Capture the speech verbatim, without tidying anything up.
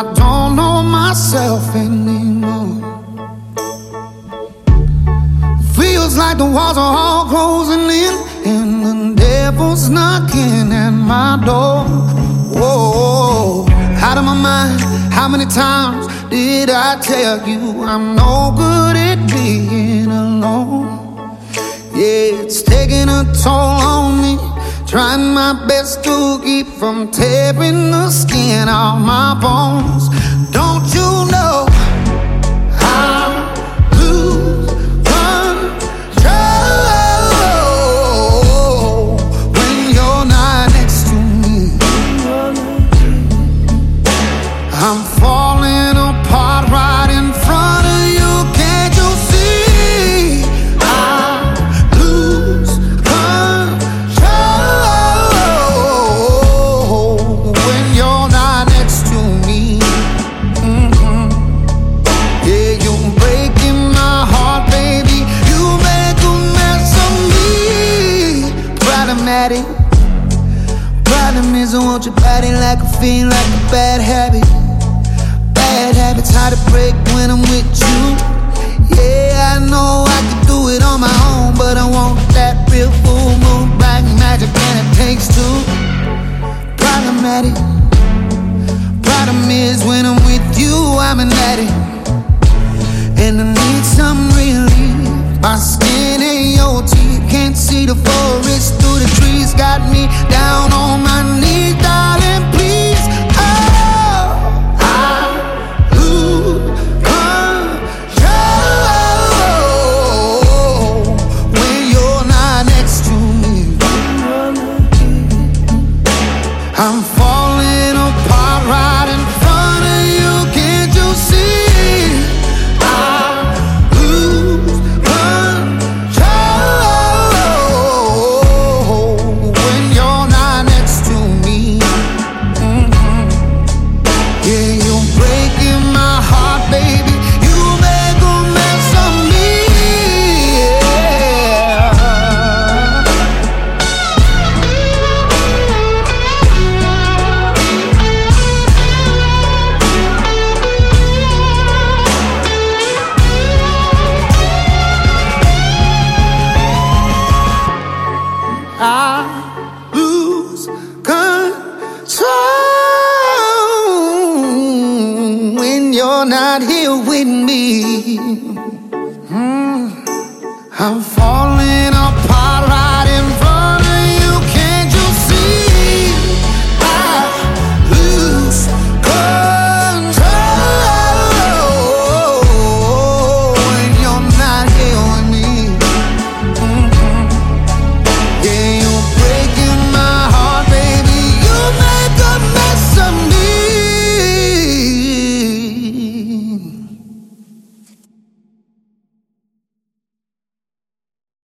don't know myself anymore. Feels like the walls are all closing in and the devil's knocking at my door. Whoa, out of my mind, how many times did I tell you I'm no good at being alone? Yeah, it's taking a toll on me, trying my best to keep from tearing the skin off my bones. Don't you know I lose control when you're not next to me? I'm falling apart right in front of you. Can't you see? I lose control when you're not next to me. Mm-hmm. Yeah, you're breaking my heart, baby. You make a mess of me. Problematic. Problem is I want your body like a fiend, like a bad habit. Bad habits hard to break when I'm with you. Yeah, I know I can do it on my own, but I want that real full moon black magic, and it takes two. Problematic. Problem is when I'm with you, I'm an addict, and I need some relief. My skin and your teeth, can't see the forest through the trees. Got me down on my knees, darling, please. Oh, I lose control when you're not next to me. I'm falling apart right in front of you. Can't you see? I lose control when you're not next to me. Mhm. Yeah, you're breaking my heart, baby. You make a mess of me. Yeah. I lose control when you're not here with me. Mm. I'm falling apart